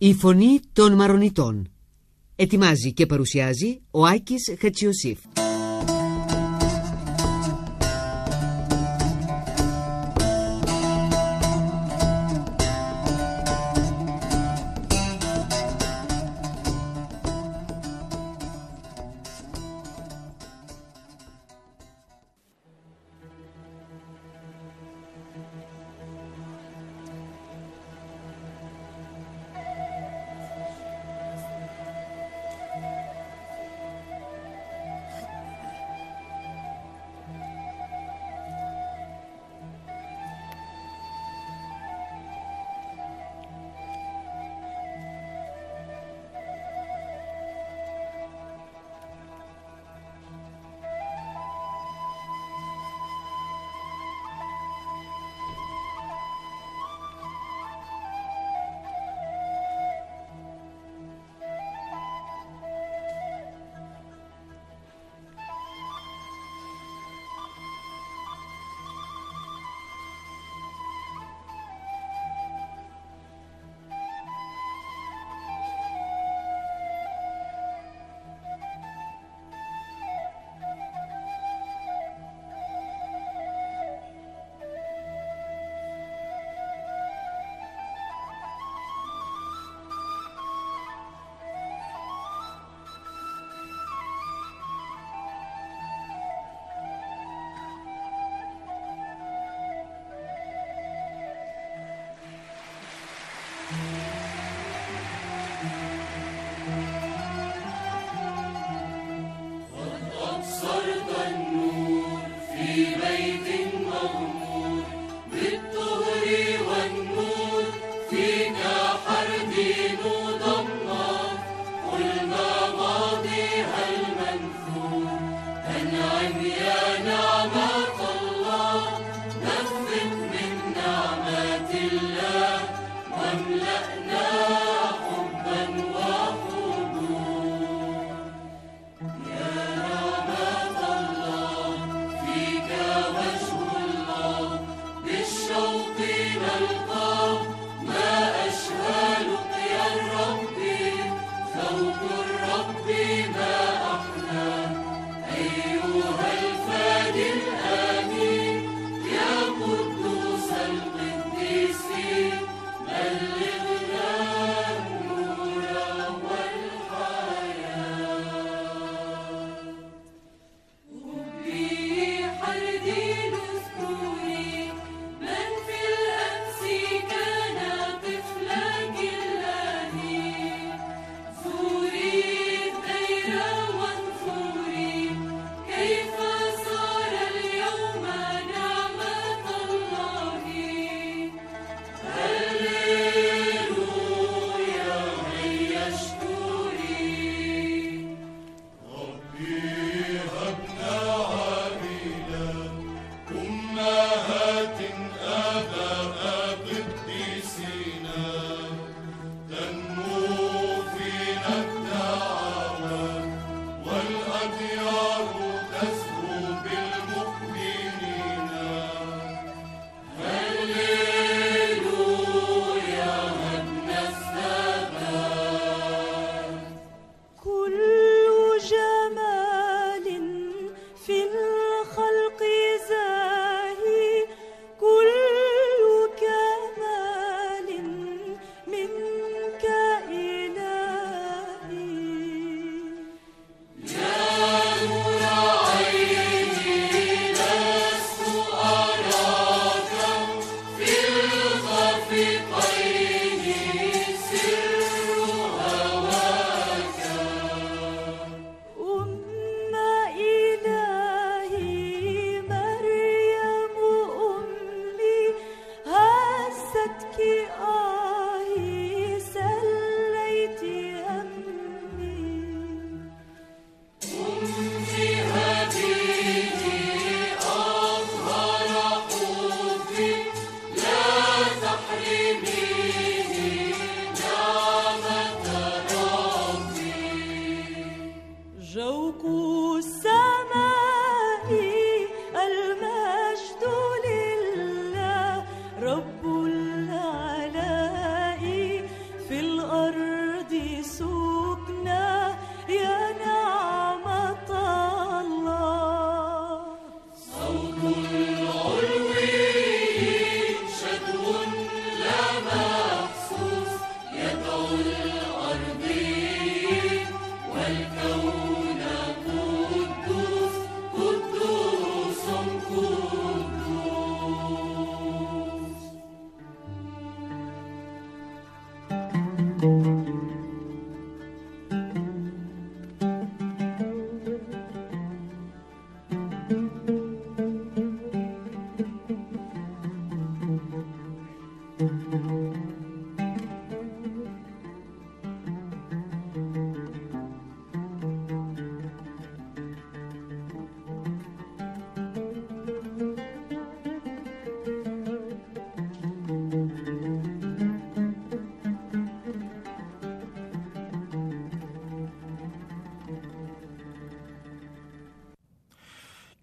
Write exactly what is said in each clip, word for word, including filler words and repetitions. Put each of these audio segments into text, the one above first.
Η φωνή των Μαρονιτών. Ετοιμάζει και παρουσιάζει ο Άκης Χατσιωσήφ.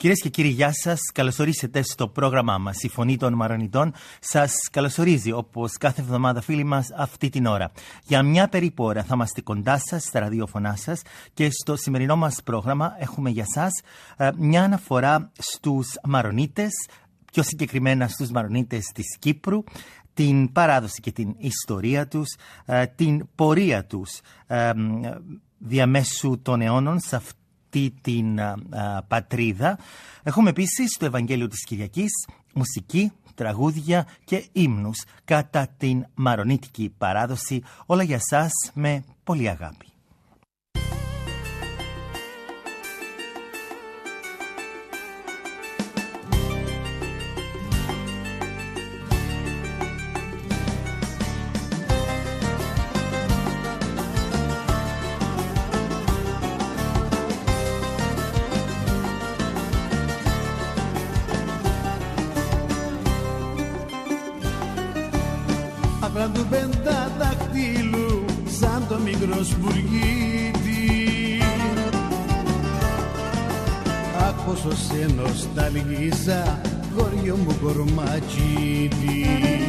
Κυρίες και κύριοι, γεια σας. Καλώς ορίσατε στο πρόγραμμά μας. Η Φωνή των Μαρονιτών σας καλωσορίζει, όπως κάθε εβδομάδα, φίλοι μας, αυτή την ώρα. Για μια περίπου ώρα θα είμαστε κοντά σας, στα ραδιόφωνά σας, και στο σημερινό μας πρόγραμμα έχουμε για σας ε, μια αναφορά στους Μαρονίτες, πιο συγκεκριμένα στους Μαρονίτες της Κύπρου, την παράδοση και την ιστορία τους, ε, την πορεία τους ε, διαμέσου των αιώνων σε αυτή την α, α, πατρίδα. Έχουμε επίσης το Ευαγγέλιο της Κυριακής, μουσική, τραγούδια και ύμνους κατά την μαρονίτικη παράδοση, όλα για σας με πολύ αγάπη. Άπρα του πενταδακτύλου σαν το μικρό σπουργίτη, αχ πόσο σε νοσταλγίζα, χωριό μου κορματζίτη.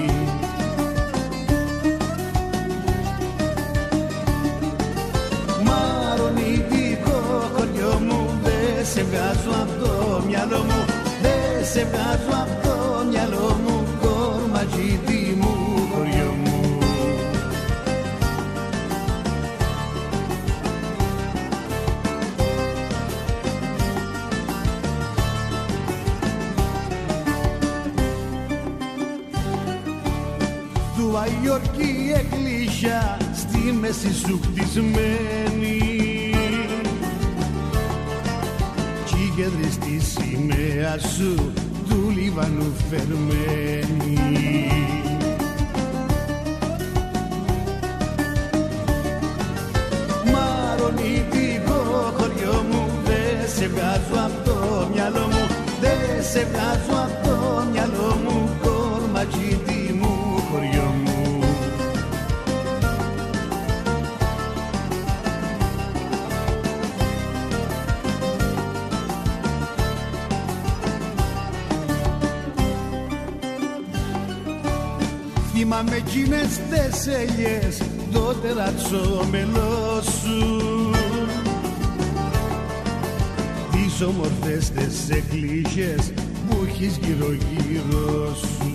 Μαρονίτικο χωριό μου, δε σε βγάζω απ' το μυαλό μου, δε σε βγάζω απ' το μυαλό μου, κορματζίτη μου. Του Αϊόρκη εκκλησιά στη μέση σου χτισμένη, κι η κέντρη στη σημαία σου του Λιβανού φερμένη. Μαρονίτικο χωριό μου, δε σε βγάζω απ' το μυαλό μου, δε σε βγάζω απ' το μυαλό μου, κορματζίτη μου, χωριό μου. Θυμάμαι εκείνες τις ελιές, το τερατσόμελό σου, τις όμορφες τις εκκλησίες που έχεις γύρω γύρω σου.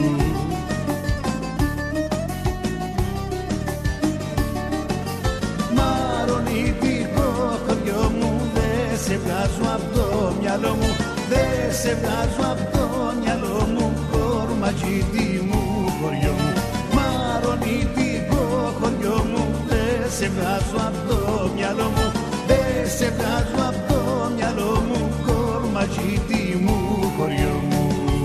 Μαρονίτικο χωριό μου, δε σε βγάζω απ' το μυαλό μου, δε σε βγάζω απ' το μυαλό μου, κορματζίτη μου, χωριό μου. Μαρονίτικο χωριό μου, δε σε βγάζω απ' το μυαλό μου, δε σε βγάζω απ' το μυαλό μου, κορματζίτη μου, χωριό μου.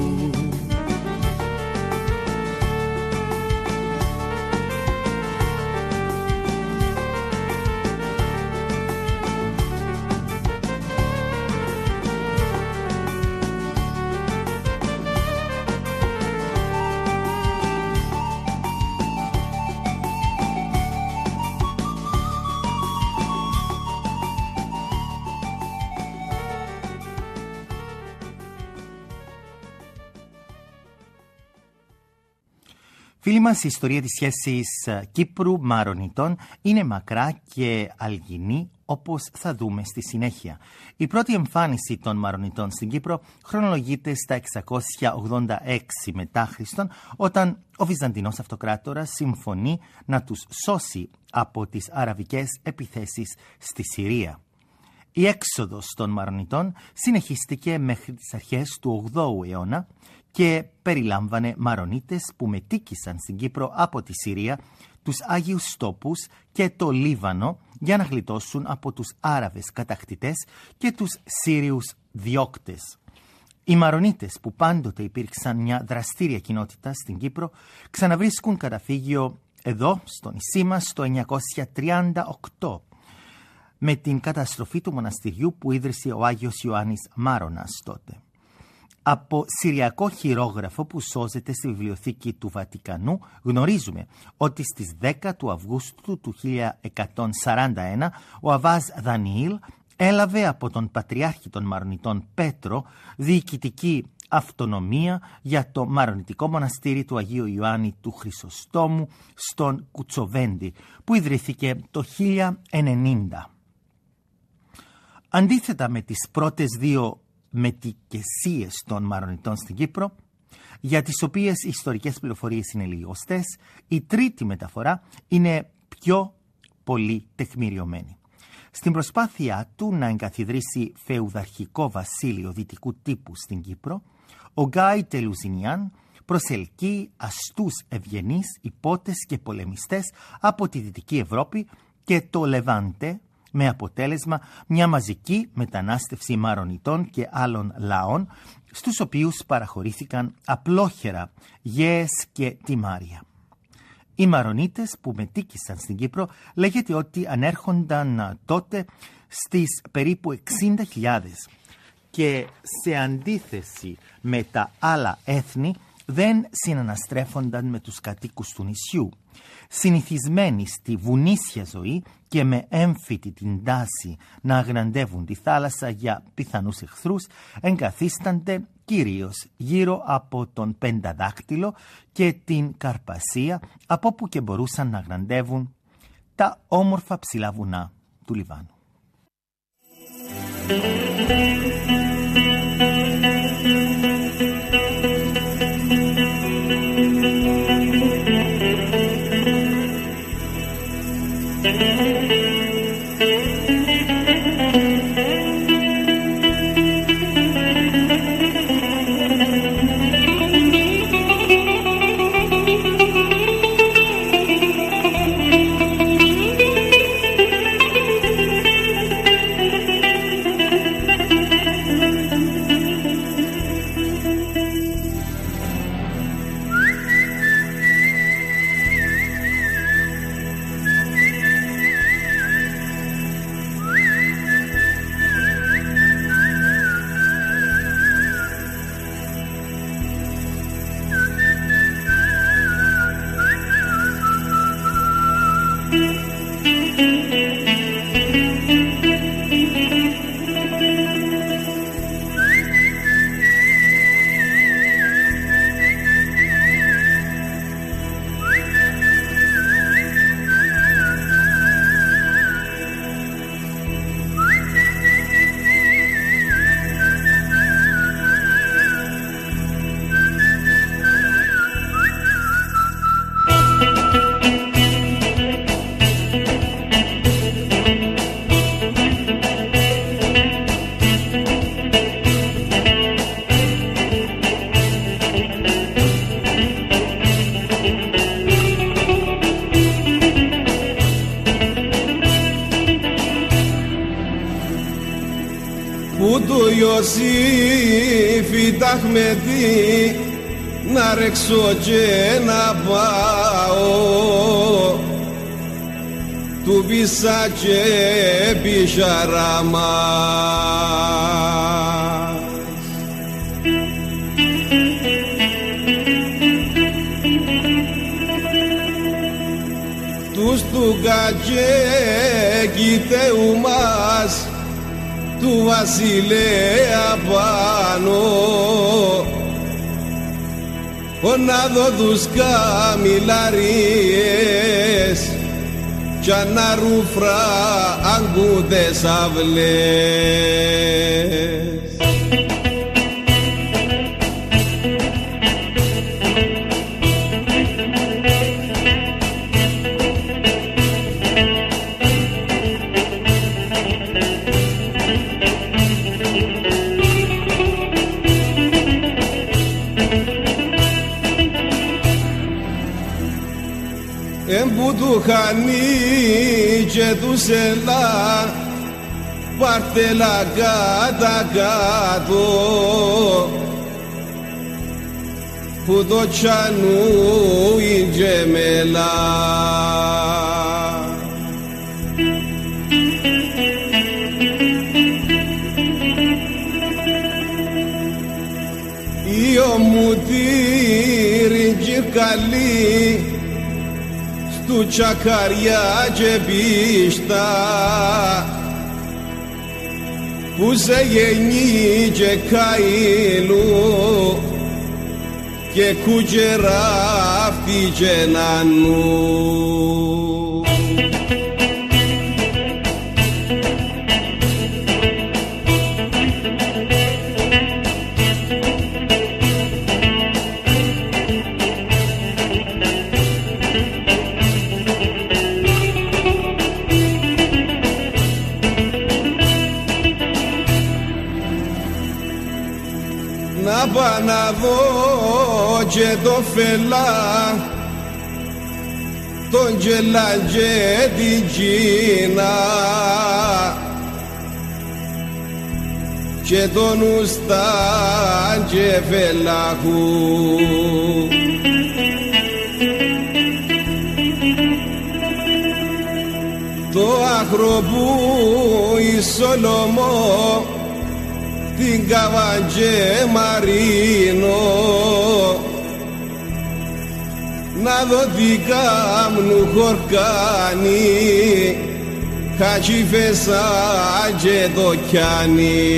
Φίλοι μας, η ιστορία της σχέσης Κύπρου-Μαρονιτών είναι μακρά και αλγινή, όπως θα δούμε στη συνέχεια. Η πρώτη εμφάνιση των Μαρονιτών στην Κύπρο χρονολογείται στα εξακόσια ογδόντα έξι μετά Χριστόν, όταν ο Βυζαντινός Αυτοκράτορας συμφωνεί να τους σώσει από τις αραβικές επιθέσεις στη Συρία. Η έξοδος των Μαρονιτών συνεχίστηκε μέχρι τις αρχές του ογδόου αιώνα και περιλάμβανε Μαρονίτες που μετήκησαν στην Κύπρο από τη Συρία, τους Άγιους Τόπους και το Λίβανο για να γλιτώσουν από τους Άραβες κατακτητές και τους Σύριους διώκτες. Οι Μαρονίτες, που πάντοτε υπήρξαν μια δραστήρια κοινότητα στην Κύπρο, ξαναβρίσκουν καταφύγιο εδώ, στο νησί μας, το εννιακόσια τριάντα οκτώ, με την καταστροφή του μοναστηριού που ίδρυσε ο Άγιος Ιωάννης Μάρονας τότε. Από συριακό χειρόγραφο που σώζεται στη βιβλιοθήκη του Βατικανού γνωρίζουμε ότι στις δέκα του Αυγούστου του χίλια εκατόν σαράντα ένα ο Αββάς Δανιήλ έλαβε από τον Πατριάρχη των Μαρονιτών Πέτρο διοικητική αυτονομία για το Μαρονιτικό Μοναστήρι του Αγίου Ιωάννη του Χρυσοστόμου στον Κουτσοβέντη, που ιδρύθηκε το χίλια ενενήντα. Αντίθετα με τις πρώτες δύο μετικεσίες των Μαρονιτών στην Κύπρο, για τις οποίες οι ιστορικές πληροφορίες είναι λιγοστές, η τρίτη μεταφορά είναι πιο πολύ τεκμηριωμένη. Στην προσπάθειά του να εγκαθιδρύσει φεουδαρχικό βασίλειο δυτικού τύπου στην Κύπρο, ο Γκάι Τελουζινιάν προσελκύει αστούς ευγενείς υπότες και πολεμιστές από τη Δυτική Ευρώπη και το Λεβάντε, με αποτέλεσμα μια μαζική μετανάστευση Μαρονιτών και άλλων λαών, στους οποίους παραχωρήθηκαν απλόχερα γέες και τιμάρια. Οι Μαρονίτες που μετήκησαν στην Κύπρο λέγεται ότι ανέρχονταν τότε στις περίπου εξήντα χιλιάδες και σε αντίθεση με τα άλλα έθνη δεν συναναστρέφονταν με τους κατοίκους του νησιού. Συνηθισμένοι στη βουνίσια ζωή και με έμφυτη την τάση να αγναντεύουν τη θάλασσα για πιθανούς εχθρούς, εγκαθίστανται κυρίως γύρω από τον Πενταδάκτυλο και την Καρπασία, από όπου και μπορούσαν να αγναντεύουν τα όμορφα ψηλά βουνά του Λιβάνου. που του Ιωσήφ Ταχμετή να ρεξώ και να πάω του πίσα και πισαράμα. Τους του κατσέκητεου μας του βασιλέα πάνω να δω τους καμιλαρίες κι να ρουφρά αγκούδες αυλές. Εμπού του χανεί και του σελά πάρτελα κάτα κάτω που το τσανού η γεμελά. Η ομουτήρη και καλή του τσακαριά και πίστα που σε γεννεί και καήλου και κουκεράφτη και νανού. Να πάω να δω και το φελά, τον γελά και την Κίνα και τον ουστά και φελάχου. Το άχρο που η Σολομό την Καβαντζέ Μαρίνο να δω τι κάμνου χορκάνει χάτσι φεσά και το κιάνει.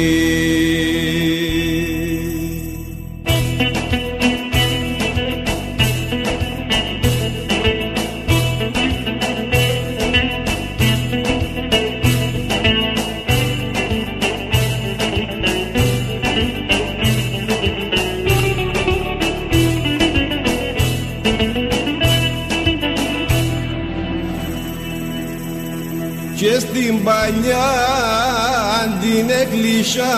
Και στην παλιά την εκκλησιά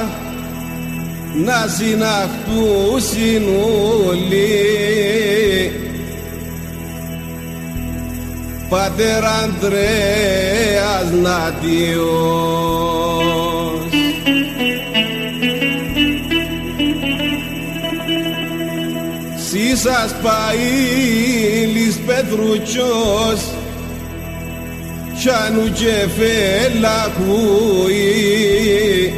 να συναχτούσιν όλοι Πατέρ Ανδρέας Νάτιος. Σίσας Παΐλης Πετρουτσός Τσάνου και φελαχούι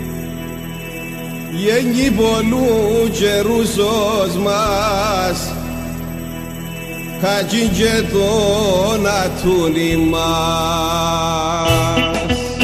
γέννη πολλού καιρούσος μας χατζήν και τον ατούνι μας.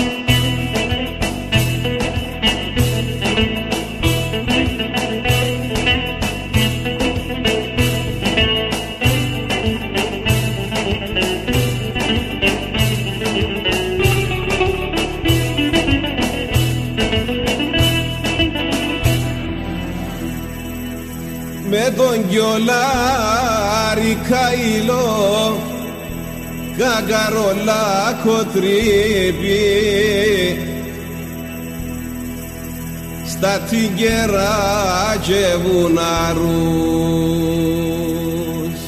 Με τον γιολάρι καηλό καγκαρολάκο τρύπη στα τυγκερά και βουναρούς.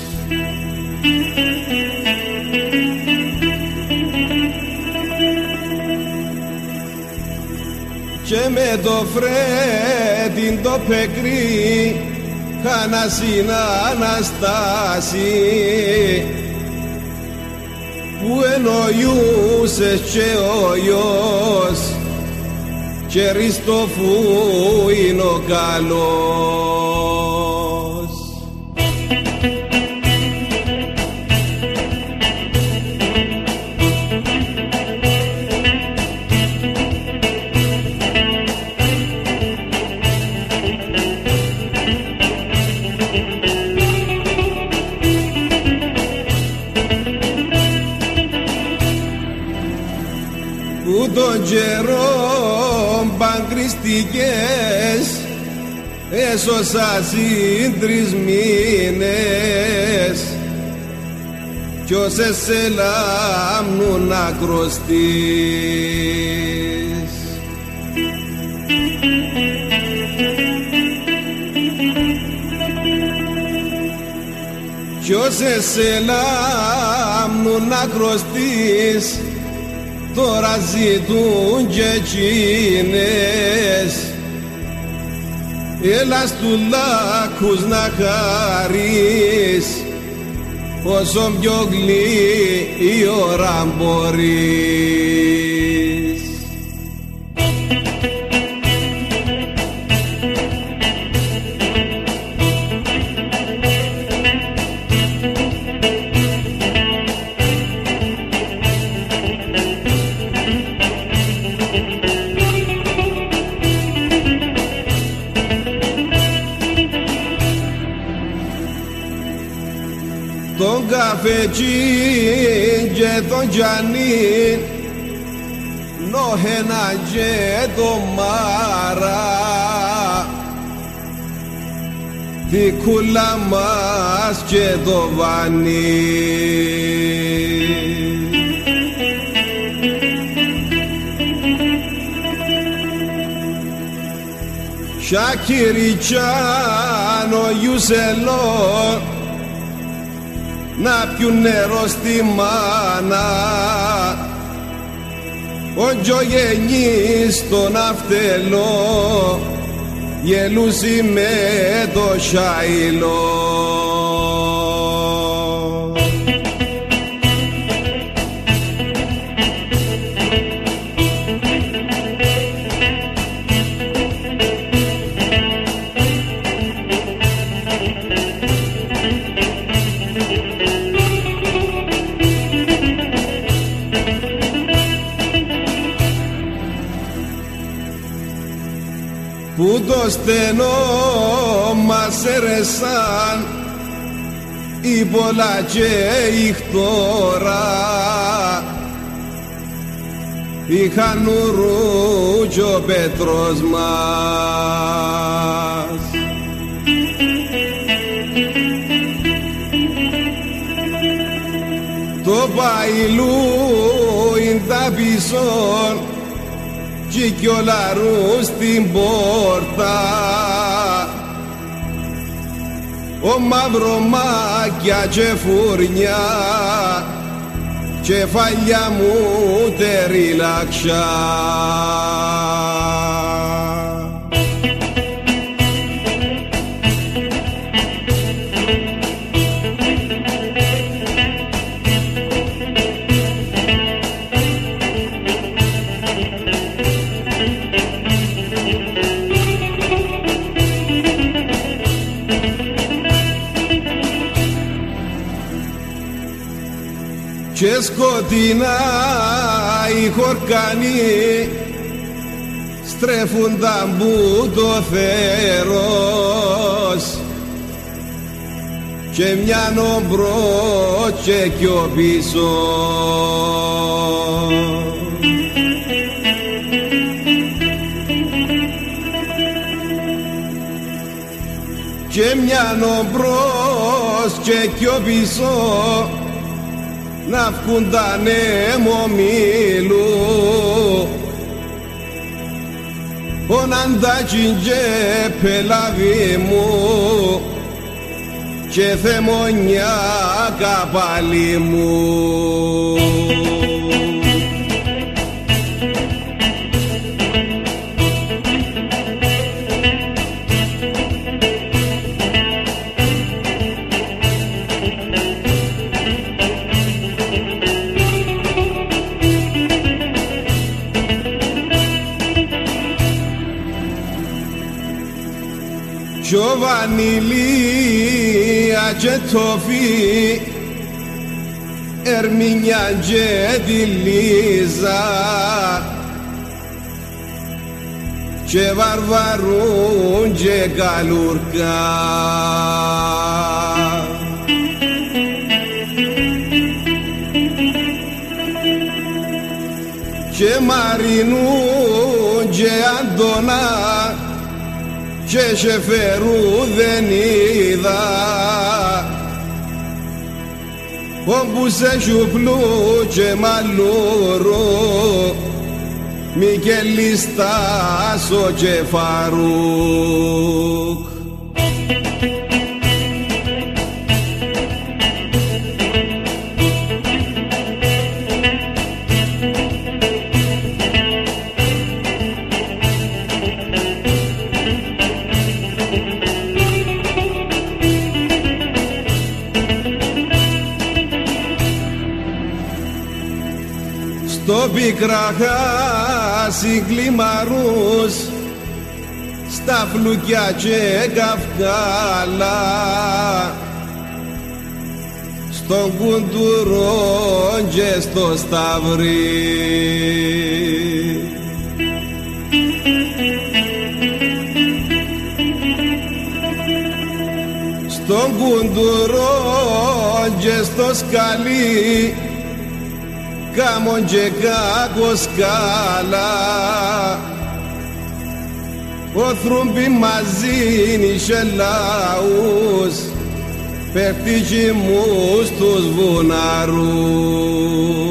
Και με το φρέτιν το πεκρί Χάνασιν Αναστάση που εννοιούσες και ο γιος και Χριστόφου είναι ο καλός. Που τον καιρό μπαγκριστικές έσωσα συν τρεις μήνες κι όσες σε λάμνουν να κρωστείς. Κι όσες σε λάμνουν να κρωστείς τώρα ζητούν και εκείνες έλα στου λάκους να χαρείς όσο πιο γλυκή η ώρα μπορείς. φετζίν και τον Τζανίν νόχενα και το μάρα τη κούλα μας και το βανί. Σακυριτσάνο Ιουσελό να πιούν νερό στη μάνα, ο Τζογενής στον αυτελό γελούσι με το σάιλο. Που το στενό μας έρεσαν η πολλά και η χτώρα, είχαν ουρού κι ο Πέτρος μας. Το παϊλού είναι τα πισόν κι κι ο λαρούς στην πόρτα, ο μαυρομάκια και φουρνιά κεφαλιά μου τεριλαξιά. Και σκοτεινά οι χορκανοί στρέφουν τα μπούτο θέρος και μιαν ομπρό και κι ο πίσω. Και μιαν ομπρός και κι ο πίσω να βγουν τα νεμομήλου, οναντάκιν και πελαβή μου και θεμονιά καπαλή μου. Κι ο βανιλία και τόφι ερμηνιά και τη Λίζα και βαρβαρούν και καλουρκά. Και μαρινούν και Αντωνά και σεφερού δεν είδα, όπου σε σουπλού και μαλλούρου Μικελιστάσο και Φαρούκ. Στο πικραχάσι κλιμαρούς στα φλουκιά και καυκάλα, στον κουντουρόν και στο σταυρί. Στον κουντουρόν και στο σκαλί κάμον και κάκος καλά ο θρούμπι μαζί νησε λαούς πέφτει μου στους βουναρούς.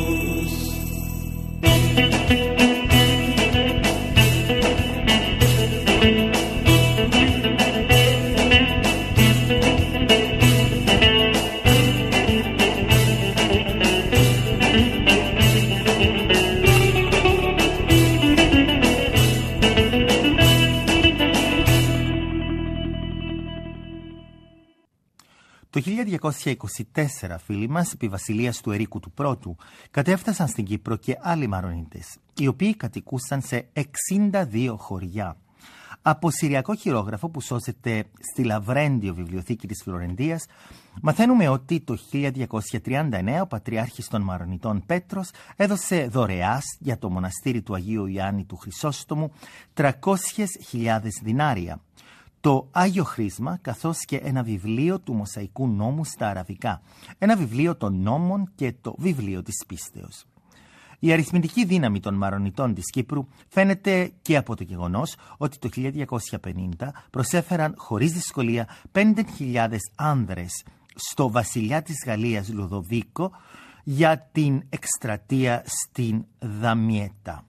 Το χίλια διακόσια είκοσι τέσσερα, φίλοι μας, επί βασιλείας του Ερίκου του Πρώτου, κατέφτασαν στην Κύπρο και άλλοι Μαρονίτες, οι οποίοι κατοικούσαν σε εξήντα δύο χωριά. Από συριακό χειρόγραφο που σώζεται στη Λαβρέντιο βιβλιοθήκη της Φλωρεντίας, μαθαίνουμε ότι το χίλια διακόσια τριάντα εννέα ο Πατριάρχης των Μαρονιτών Πέτρος έδωσε δωρεάς για το μοναστήρι του Αγίου Ιωάννη του Χρυσόστομου τριακόσιες χιλιάδες δινάρια, το Άγιο Χρήσμα, καθώς και ένα βιβλίο του Μοσαϊκού Νόμου στα αραβικά, ένα βιβλίο των νόμων και το βιβλίο της πίστεως. Η αριθμητική δύναμη των Μαρονιτών της Κύπρου φαίνεται και από το γεγονός ότι το χίλια διακόσια πενήντα προσέφεραν χωρίς δυσκολία πέντε χιλιάδες άνδρες στο βασιλιά της Γαλλίας Λουδοβίκο για την εκστρατεία στην Δαμιέτα.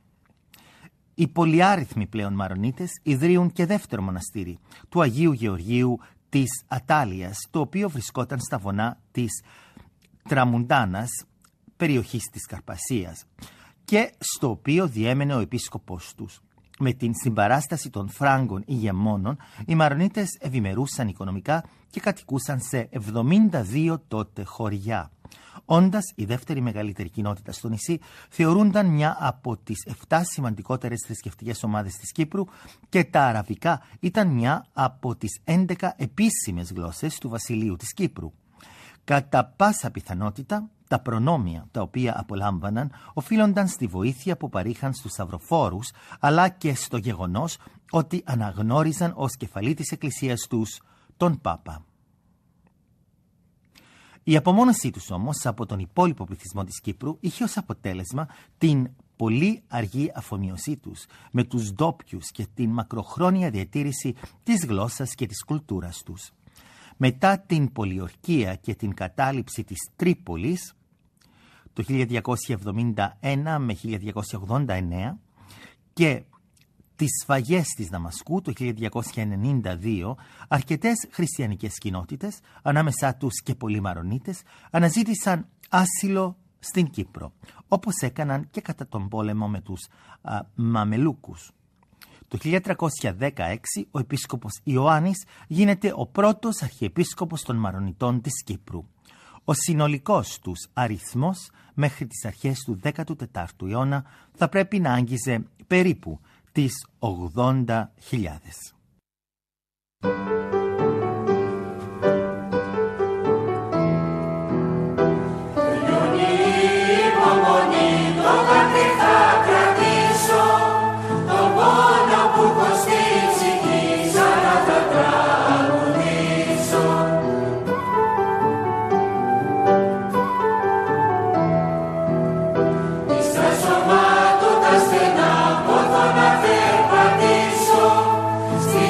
Οι πολυάριθμοι πλέον Μαρονίτες ιδρύουν και δεύτερο μοναστήρι του Αγίου Γεωργίου της Ατάλειας, το οποίο βρισκόταν στα βονά της Τραμουντάνας, περιοχής της Καρπασίας, και στο οποίο διέμενε ο επίσκοπος τους. Με την συμπαράσταση των Φράγκων ηγεμόνων, οι Μαρονίτες ευημερούσαν οικονομικά και κατοικούσαν σε εβδομήντα δύο τότε χωριά. Όντας η δεύτερη μεγαλύτερη κοινότητα στο νησί, θεωρούνταν μια από τις εφτά σημαντικότερες θρησκευτικές ομάδες της Κύπρου και τα αραβικά ήταν μια από τις έντεκα επίσημες γλώσσες του Βασιλείου της Κύπρου. Κατά πάσα πιθανότητα, τα προνόμια τα οποία απολάμβαναν οφείλονταν στη βοήθεια που παρήχαν στους αυροφόρους, αλλά και στο γεγονός ότι αναγνώριζαν ως κεφαλή της εκκλησίας τους τον Πάπα. Η απομόνωσή τους όμως από τον υπόλοιπο πληθυσμό της Κύπρου είχε ως αποτέλεσμα την πολύ αργή αφομοίωσή τους με τους ντόπιους και την μακροχρόνια διατήρηση της γλώσσας και της κουλτούρας τους. Μετά την πολιορκία και την κατάληψη της Τρίπολης το χίλια διακόσια εβδομήντα ένα με χίλια διακόσια ογδόντα εννέα και τις σφαγές της Δαμασκού το χίλια διακόσια ενενήντα δύο, αρκετές χριστιανικές κοινότητες, ανάμεσά τους και πολλοί Μαρονίτες, αναζήτησαν άσυλο στην Κύπρο, όπως έκαναν και κατά τον πόλεμο με τους α, Μαμελούκους. Το χίλια τριακόσια δεκαέξι ο επίσκοπος Ιωάννης γίνεται ο πρώτος αρχιεπίσκοπος των Μαρονιτών της Κύπρου. Ο συνολικός τους αριθμός μέχρι τις αρχές του δέκατου τετάρτου αιώνα θα πρέπει να άγγιζε περίπου τις ογδόντα χιλιάδες. Στη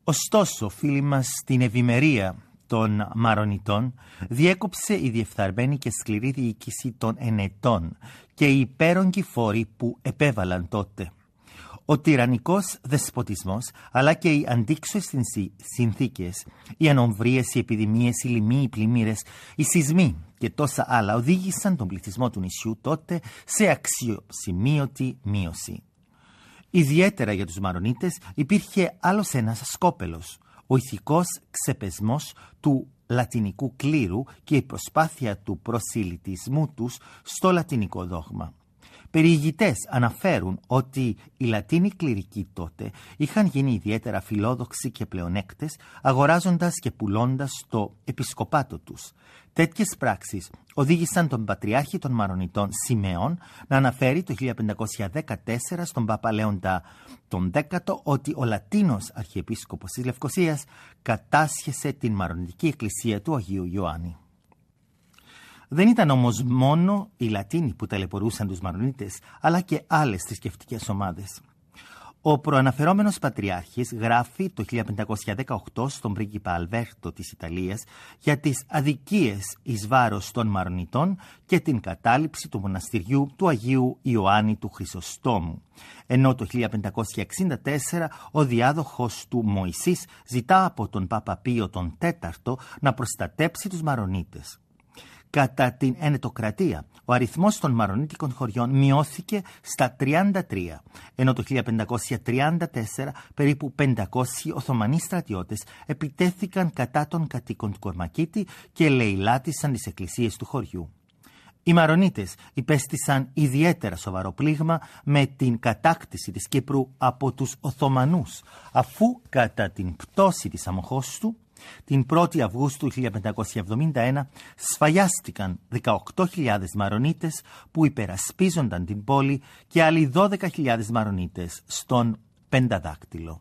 Ωστόσο, φίλοι μας, την ευημερία των Μαρονιτών διέκοψε η διεφθαρμένη και σκληρή διοίκηση των Ενετών και οι υπέρογγοι φόροι που επέβαλαν τότε. Ο τυραννικός δεσποτισμός, αλλά και οι αντίξωες συνθήκες, οι ανομβρίες, οι επιδημίες, οι λοιμοί, οι πλημμύρες, οι σεισμοί και τόσα άλλα οδήγησαν τον πληθυσμό του νησιού τότε σε αξιοσημείωτη μείωση. Ιδιαίτερα για τους Μαρονίτες υπήρχε άλλος ένας σκόπελος, ο ηθικός ξεπεσμός του λατινικού κλήρου και η προσπάθεια του προσιλητισμού τους στο λατινικό δόγμα. Περιηγητές αναφέρουν ότι οι Λατίνοι κληρικοί τότε είχαν γίνει ιδιαίτερα φιλόδοξοι και πλεονέκτες, αγοράζοντας και πουλώντας το επισκοπάτο τους. Τέτοιες πράξεις οδήγησαν τον Πατριάρχη των Μαρονιτών Σιμεών να αναφέρει το χίλια πεντακόσια δεκατέσσερα στον Πάπα Λέοντα τον Δέκατο ότι ο Λατίνος Αρχιεπίσκοπος της Λευκωσίας κατάσχεσε την Μαρονιτική Εκκλησία του Αγίου Ιωάννη. Δεν ήταν όμως μόνο οι Λατίνοι που ταλαιπωρούσαν τους Μαρονίτες, αλλά και άλλες θρησκευτικές ομάδες. Ο προαναφερόμενος Πατριάρχης γράφει το χίλια πεντακόσια δεκαοκτώ στον πρίγκιπα Αλβέρτο της Ιταλίας για τις αδικίες εις βάρος των Μαρονιτών και την κατάληψη του μοναστηριού του Αγίου Ιωάννη του Χρυσοστόμου. Ενώ το χίλια πεντακόσια εξήντα τέσσερα ο διάδοχος του Μωυσής ζητά από τον Πάπα Πίο τον Τέταρτο να προστατέψει τους Μαρονίτες. Κατά την Ενετοκρατία, ο αριθμός των μαρονίτικων χωριών μειώθηκε στα τριάντα τρία, ενώ το χίλια πεντακόσια τριάντα τέσσερα περίπου πεντακόσιοι Οθωμανοί στρατιώτες επιτέθηκαν κατά των κατοίκων του Κορμακίτη και λαιλάτισαν τις εκκλησίες του χωριού. Οι Μαρονίτες υπέστησαν ιδιαίτερα σοβαρό πλήγμα με την κατάκτηση της Κύπρου από τους Οθωμανούς, αφού κατά την πτώση της Αμοχώστου την πρώτη Αυγούστου χίλια πεντακόσια εβδομήντα ένα σφαγιάστηκαν δεκαοκτώ χιλιάδες Μαρονίτες που υπερασπίζονταν την πόλη και άλλοι δώδεκα χιλιάδες Μαρονίτες στον Πενταδάκτυλο.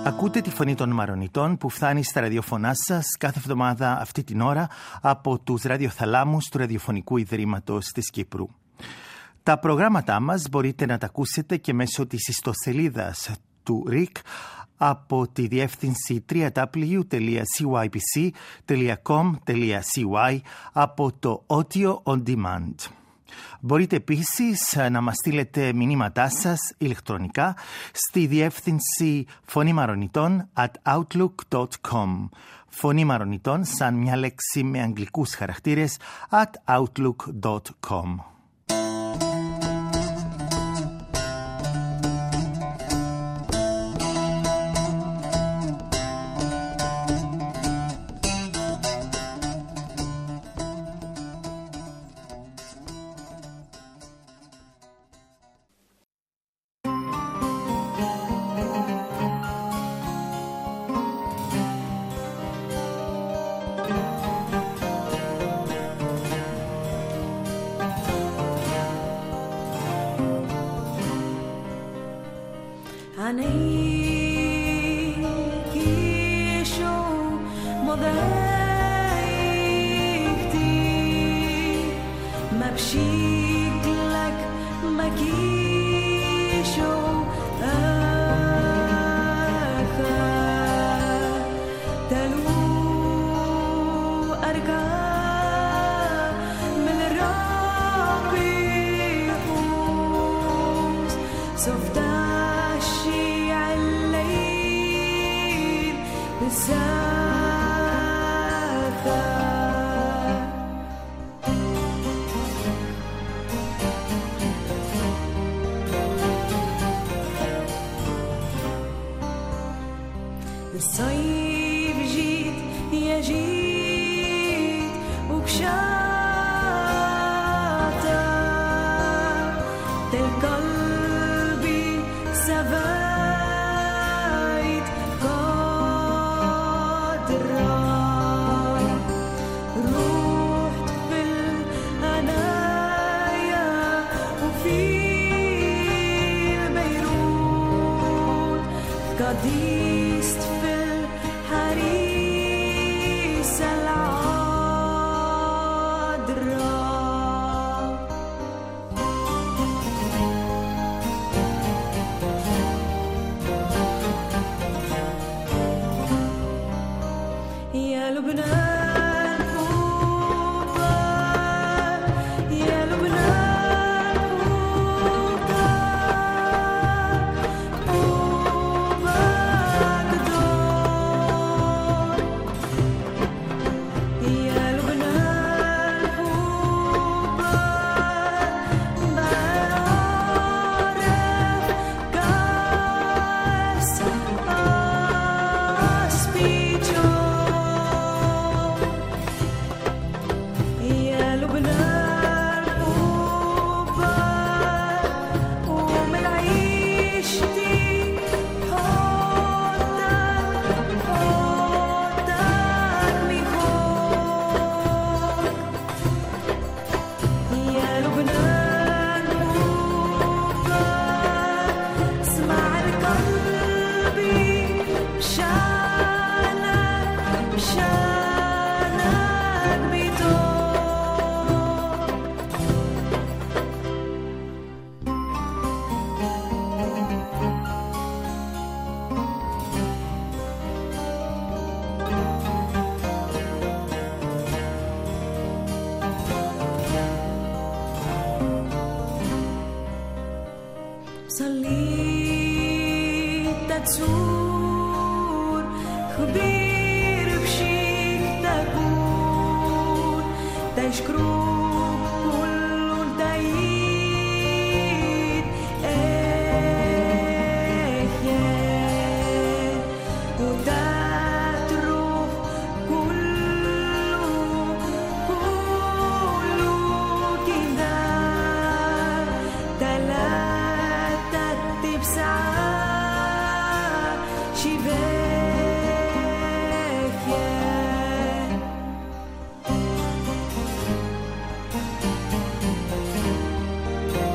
Ακούτε τη φωνή των Μαρονιτών που φτάνει στα ραδιοφωνά σας κάθε εβδομάδα αυτή την ώρα από τους ραδιοθαλάμους του Ραδιοφωνικού Ιδρύματος της Κύπρου. Τα προγράμματά μας μπορείτε να τα ακούσετε και μέσω της ιστοσελίδας του ΡΙΚ από τη διεύθυνση double-u double-u double-u τελεία σι γουάι πι σι τελεία κομ τελεία σι γουάι από το Audio On Demand. Μπορείτε επίσης να μας στείλετε μηνύματά σας ηλεκτρονικά στη διεύθυνση φωνή μαρονιτών at outlook dot com. Φωνή μαρονιτών σαν μια λέξη με αγγλικούς χαρακτήρες at outlook dot com.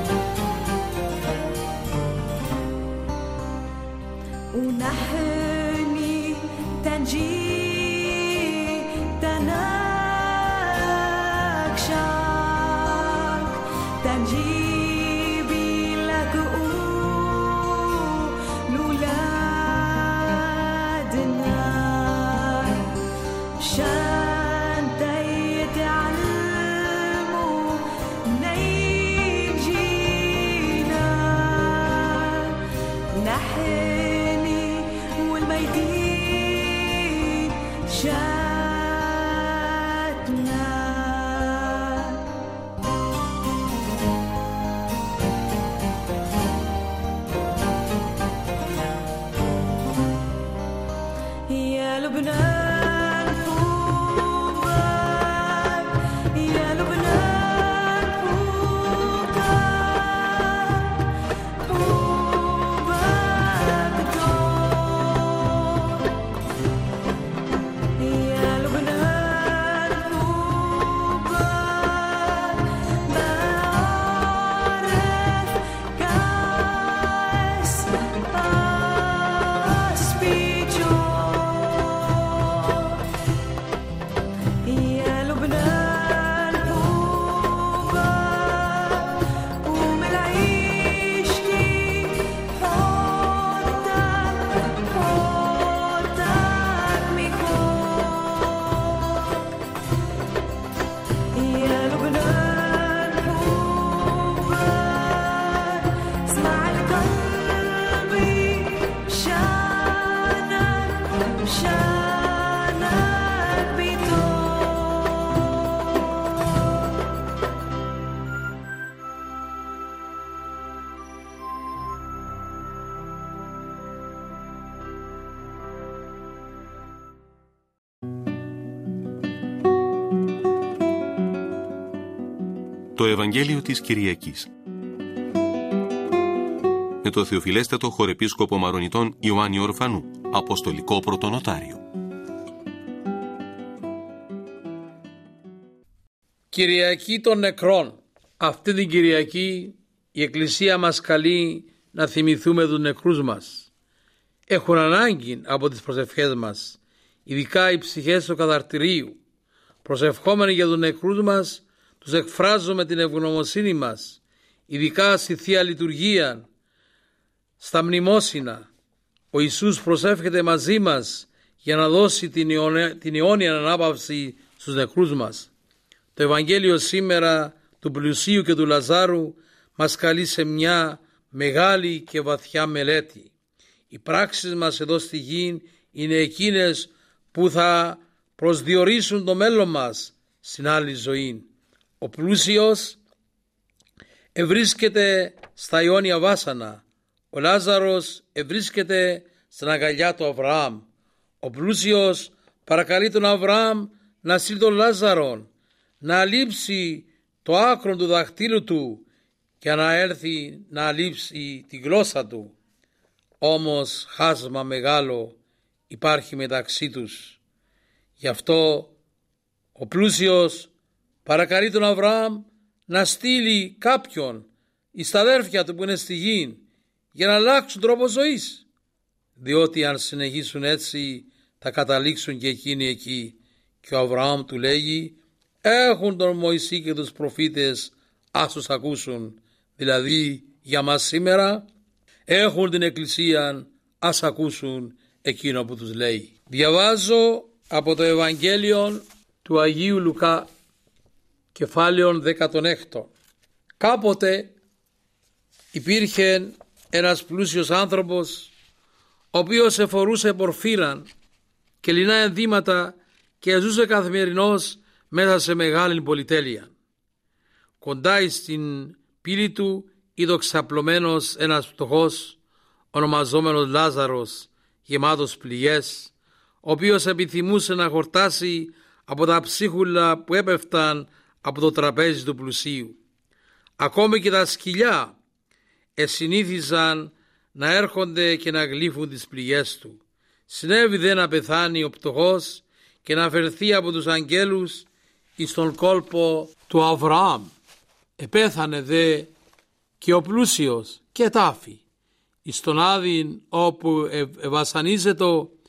ونحن Το Ευαγγέλιο της Κυριακής με το Θεοφιλέστατο Χορεπίσκοπο Μαρονιτών Ιωάννη Ορφανού, Αποστολικό Πρωτονοτάριο. Κυριακή των νεκρών. Αυτή την Κυριακή η Εκκλησία μας καλεί να θυμηθούμε τους νεκρούς μας. Έχουν ανάγκη από τις προσευχές μας, ειδικά οι ψυχές του καταρτηρίου. Προσευχόμενοι για τους νεκρούς μας, τους εκφράζουμε την ευγνωμοσύνη μας, ειδικά στη Θεία Λειτουργία, στα μνημόσυνα. Ο Ιησούς προσεύχεται μαζί μας για να δώσει την, αιώνια, την αιώνια ανάπαυση στους νεκρούς μας. Το Ευαγγέλιο σήμερα του Πλουσίου και του Λαζάρου μας καλεί σε μια μεγάλη και βαθιά μελέτη. Οι πράξεις μας εδώ στη γη είναι εκείνες που θα προσδιορίσουν το μέλλον μας στην άλλη ζωή. Ο πλούσιος ευρίσκεται στα αιώνια βάσανα. Ο Λάζαρος ευρίσκεται στην αγκαλιά του Αβραάμ. Ο πλούσιος παρακαλεί τον Αβραάμ να στείλει τον Λάζαρο, να αλείψει το άκρο του δαχτύλου του και να έρθει να αλείψει τη γλώσσα του. Όμως χάσμα μεγάλο υπάρχει μεταξύ τους. Γι' αυτό ο πλούσιος παρακαλεί τον Αβραάμ να στείλει κάποιον εις τα αδέρφια του που είναι στη γη για να αλλάξουν τρόπο ζωής, διότι αν συνεχίσουν έτσι θα καταλήξουν και εκείνοι εκεί. Και ο Αβραάμ του λέγει, έχουν τον Μωυσή και τους προφήτες, ας τους ακούσουν. Δηλαδή για μας σήμερα έχουν την Εκκλησία, ας ακούσουν εκείνο που τους λέει. Διαβάζω από το Ευαγγέλιο του Αγίου Λουκά, κεφάλαιο δεκαέξι. Κάποτε υπήρχε ένας πλούσιος άνθρωπος, ο οποίος εφορούσε πορφύραν και λινά ενδύματα και ζούσε καθημερινώς μέσα σε μεγάλη πολυτέλεια. Κοντά στην πύλη του είδε ξαπλωμένος ένας φτωχός, ονομαζόμενος Λάζαρος, γεμάτος πληγές, ο οποίος επιθυμούσε να χορτάσει από τα ψίχουλα που έπεφταν από το τραπέζι του πλουσίου. Ακόμη και τα σκυλιά εσυνήθιζαν να έρχονται και να γλύφουν τις πληγές του. Συνέβη δε να πεθάνει ο πτωχός και να φερθεί από τους αγγέλους εις τον κόλπο του Αβραάμ. Επέθανε δε και ο πλούσιος και τάφη εις τον άδειν όπου ευασανίζεται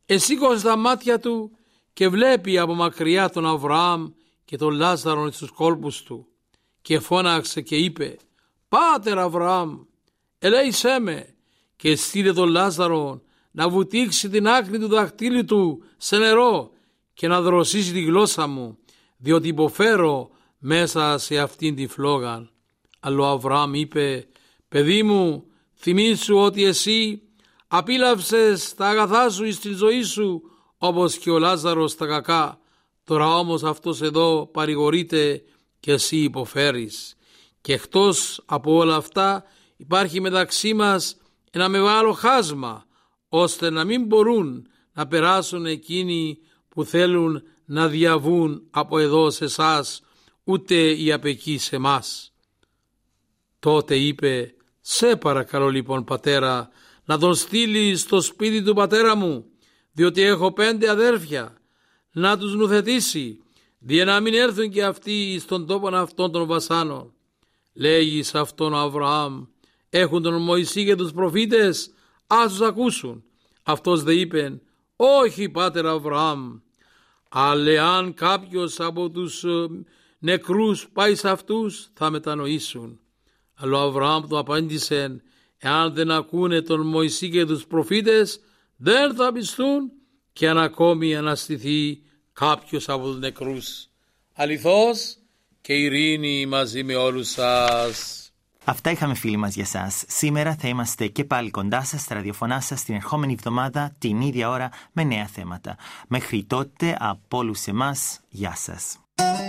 εσήκωσε τα μάτια του και βλέπει από μακριά τον Αβραάμ και τον Λάζαρο στους κόλπους του και φώναξε και είπε «Πάτερ Αβραάμ, ελέησέ με και στείλε τον Λάζαρο να βουτήξει την άκρη του δαχτύλου του σε νερό και να δροσίσει τη γλώσσα μου, διότι υποφέρω μέσα σε αυτήν τη φλόγα». Αλλά ο Αβραάμ είπε «Παιδί μου, θυμήσου ότι εσύ απίλαυσες τα αγαθά σου στην ζωή σου όπως και ο Λάζαρος τα κακά. Τώρα όμως αυτός εδώ παρηγορείται και εσύ υποφέρεις. Και εκτός από όλα αυτά υπάρχει μεταξύ μας ένα μεγάλο χάσμα, ώστε να μην μπορούν να περάσουν εκείνοι που θέλουν να διαβούν από εδώ σε εσάς, ούτε οι απ' εκεί σε εμάς». Τότε είπε «Σε παρακαλώ λοιπόν πατέρα, να τον στείλει στο σπίτι του πατέρα μου, διότι έχω πέντε αδέρφια, να τους νουθετήσει, διε να μην έρθουν και αυτοί στον τόπο αυτών των βασάνων». Λέγει σε αυτόν ο Αβραάμ «Έχουν τον Μωυσή και τους προφήτες, ας τους ακούσουν». Αυτός δε είπε «Όχι πάτερ Αβραάμ, αλλά αν κάποιος από τους νεκρούς πάει σε αυτούς θα μετανοήσουν». Αλλά ο Αβραάμ του απάντησε «Εάν δεν ακούνε τον Μωυσή και τους προφήτες δεν θα πιστούν και αν ακόμη αναστηθεί κάποιος από τους νεκρούς». Αληθώς και ειρήνη μαζί με όλους σας. Αυτά είχαμε φίλοι μας για σας. Σήμερα θα είμαστε και πάλι κοντά σας στα ραδιοφωνά σας την ερχόμενη εβδομάδα την ίδια ώρα με νέα θέματα. Μέχρι τότε από όλους εμάς, γεια σας.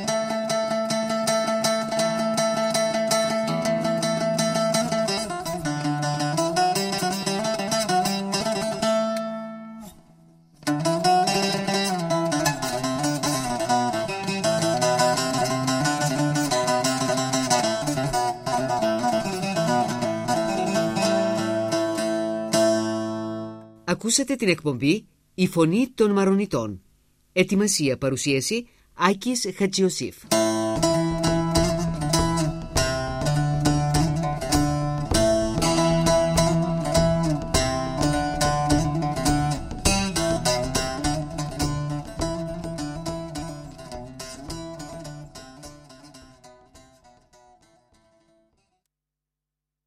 Ακούσατε την εκπομπή «Η Φωνή των Μαρονιτών». Ετοιμασία παρουσίαση Άκης Χατζιωσήφ.